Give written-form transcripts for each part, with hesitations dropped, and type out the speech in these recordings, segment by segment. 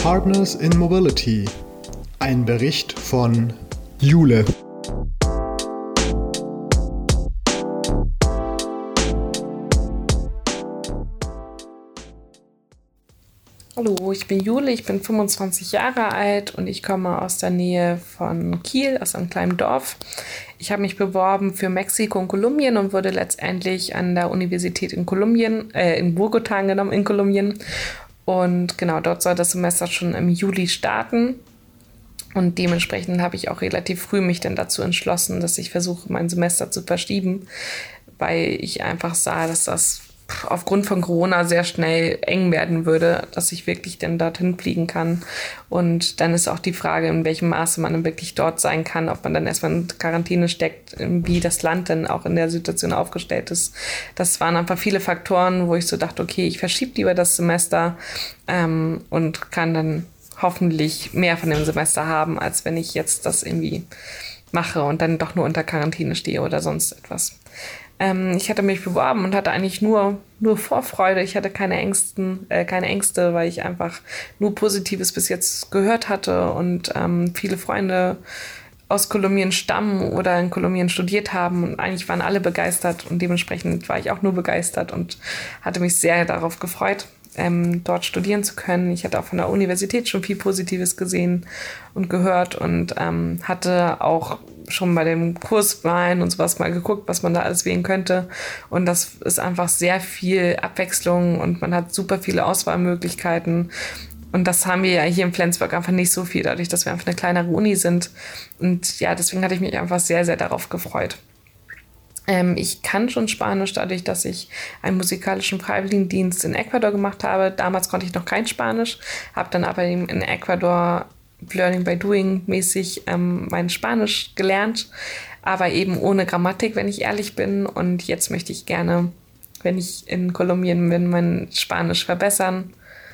Partners in Mobility. Ein Bericht von Jule. Hallo, ich bin Jule, ich bin 25 Jahre alt und ich komme aus der Nähe von Kiel, aus einem kleinen Dorf. Ich habe mich beworben für Mexiko und Kolumbien und wurde letztendlich an der Universität in Bogotá angenommen, in Kolumbien. Und genau, dort soll das Semester schon im Juli starten. Und dementsprechend habe ich auch relativ früh mich dann dazu entschlossen, dass ich versuche, mein Semester zu verschieben, weil ich einfach sah, dass das aufgrund von Corona sehr schnell eng werden würde, dass ich wirklich dann dorthin fliegen kann. Und dann ist auch die Frage, in welchem Maße man dann wirklich dort sein kann, ob man dann erstmal in Quarantäne steckt, wie das Land dann auch in der Situation aufgestellt ist. Das waren einfach viele Faktoren, wo ich so dachte, okay, ich verschiebe lieber das Semester und kann dann hoffentlich mehr von dem Semester haben, als wenn ich jetzt das irgendwie mache und dann doch nur unter Quarantäne stehe oder sonst etwas. Ich hatte mich beworben und hatte eigentlich nur Vorfreude. Ich hatte keine Ängste, weil ich einfach nur Positives bis jetzt gehört hatte und viele Freunde aus Kolumbien stammen oder in Kolumbien studiert haben und eigentlich waren alle begeistert und dementsprechend war ich auch nur begeistert und hatte mich sehr darauf gefreut, dort studieren zu können. Ich hatte auch von der Universität schon viel Positives gesehen und gehört und hatte auch schon bei dem Kurswahlen und sowas mal geguckt, was man da alles wählen könnte. Und das ist einfach sehr viel Abwechslung und man hat super viele Auswahlmöglichkeiten. Und das haben wir ja hier in Flensburg einfach nicht so viel, dadurch, dass wir einfach eine kleinere Uni sind. Und ja, deswegen hatte ich mich einfach sehr, sehr darauf gefreut. Ich kann schon Spanisch, dadurch, dass ich einen musikalischen Freiwilligendienst in Ecuador gemacht habe. Damals konnte ich noch kein Spanisch, habe dann aber in Ecuador Learning by Doing mäßig mein Spanisch gelernt, aber eben ohne Grammatik, wenn ich ehrlich bin. Und jetzt möchte ich gerne, wenn ich in Kolumbien bin, mein Spanisch verbessern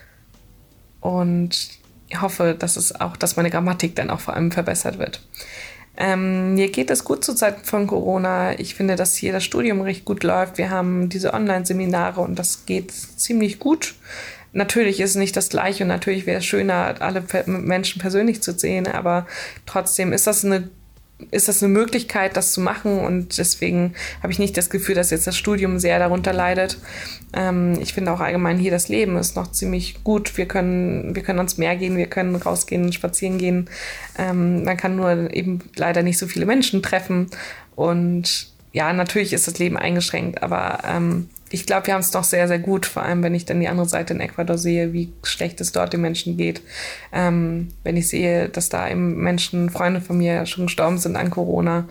und hoffe, dass meine Grammatik dann auch vor allem verbessert wird. Mir geht es gut zur Zeit von Corona. Ich finde, dass hier das Studium recht gut läuft. Wir haben diese Online-Seminare und das geht ziemlich gut. Natürlich ist es nicht das Gleiche und natürlich wäre es schöner, alle Menschen persönlich zu sehen, aber trotzdem ist das eine Möglichkeit, das zu machen und deswegen habe ich nicht das Gefühl, dass jetzt das Studium sehr darunter leidet. Ich finde auch allgemein hier das Leben ist noch ziemlich gut. Wir können ans Meer gehen, wir können rausgehen, spazieren gehen. Man kann nur eben leider nicht so viele Menschen treffen und ja, natürlich ist das Leben eingeschränkt, aber ich glaube, wir haben es doch sehr, sehr gut, vor allem wenn ich dann die andere Seite in Ecuador sehe, wie schlecht es dort den Menschen geht. Wenn ich sehe, dass da eben Freunde von mir schon gestorben sind an Corona.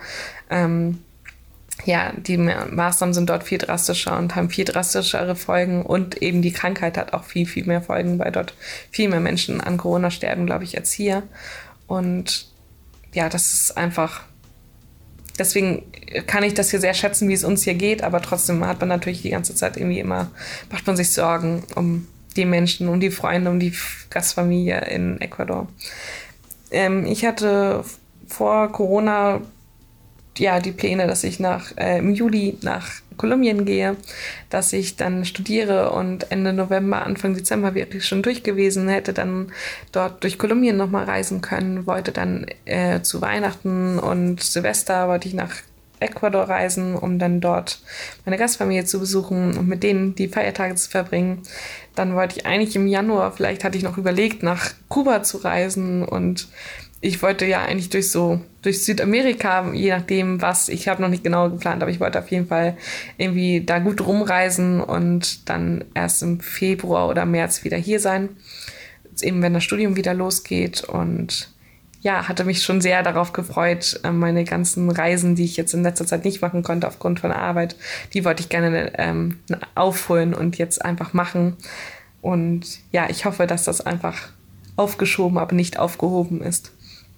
Die Maßnahmen sind dort viel drastischer und haben viel drastischere Folgen und eben die Krankheit hat auch viel, viel mehr Folgen, weil dort viel mehr Menschen an Corona sterben, glaube ich, als hier. Und ja, das ist einfach... Deswegen kann ich das hier sehr schätzen, wie es uns hier geht, aber trotzdem hat man natürlich die ganze Zeit macht man sich Sorgen um die Menschen, um die Freunde, um die Gastfamilie in Ecuador. Ich hatte vor Corona die Pläne, dass ich im Juli nach Kolumbien gehe, dass ich dann studiere und Ende November, Anfang Dezember wäre ich schon durch gewesen, hätte dann dort durch Kolumbien nochmal reisen können, wollte dann zu Weihnachten und Silvester wollte ich nach Ecuador reisen, um dann dort meine Gastfamilie zu besuchen und mit denen die Feiertage zu verbringen. Dann wollte ich eigentlich im Januar, vielleicht hatte ich noch überlegt, nach Kuba zu reisen und ich wollte ja eigentlich durch Südamerika, je nachdem was, ich habe noch nicht genau geplant, aber ich wollte auf jeden Fall irgendwie da gut rumreisen und dann erst im Februar oder März wieder hier sein, eben wenn das Studium wieder losgeht und ja, hatte mich schon sehr darauf gefreut, meine ganzen Reisen, die ich jetzt in letzter Zeit nicht machen konnte aufgrund von der Arbeit, die wollte ich gerne aufholen und jetzt einfach machen und ja, ich hoffe, dass das einfach aufgeschoben, aber nicht aufgehoben ist.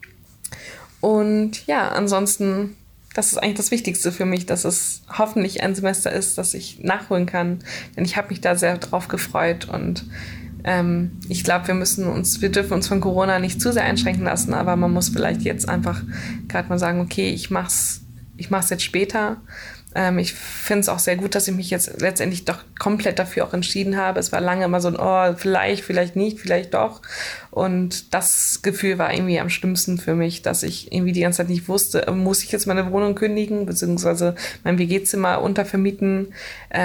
Und ja, ansonsten, das ist eigentlich das Wichtigste für mich, dass es hoffentlich ein Semester ist, das ich nachholen kann. Denn ich habe mich da sehr drauf gefreut und ich glaube, wir dürfen uns von Corona nicht zu sehr einschränken lassen, aber man muss vielleicht jetzt einfach gerade mal sagen, okay, ich mach's jetzt später. Ich finde es auch sehr gut, dass ich mich jetzt letztendlich doch komplett dafür auch entschieden habe. Es war lange immer so ein, oh, vielleicht nicht, vielleicht doch. Und das Gefühl war irgendwie am schlimmsten für mich, dass ich irgendwie die ganze Zeit nicht wusste, muss ich jetzt meine Wohnung kündigen, beziehungsweise mein WG-Zimmer untervermieten,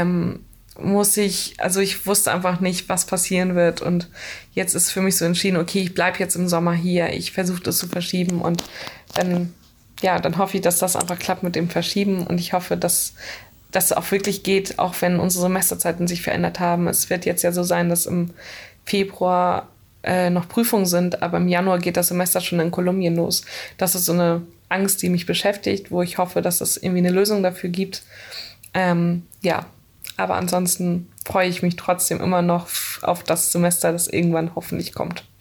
ich wusste einfach nicht, was passieren wird. Und jetzt ist für mich so entschieden, okay, ich bleibe jetzt im Sommer hier, ich versuche das zu verschieben und dann hoffe ich, dass das einfach klappt mit dem Verschieben und ich hoffe, dass das auch wirklich geht, auch wenn unsere Semesterzeiten sich verändert haben. Es wird jetzt ja so sein, dass im Februar noch Prüfungen sind, aber im Januar geht das Semester schon in Kolumbien los. Das ist so eine Angst, die mich beschäftigt, wo ich hoffe, dass es irgendwie eine Lösung dafür gibt. Aber ansonsten freue ich mich trotzdem immer noch auf das Semester, das irgendwann hoffentlich kommt.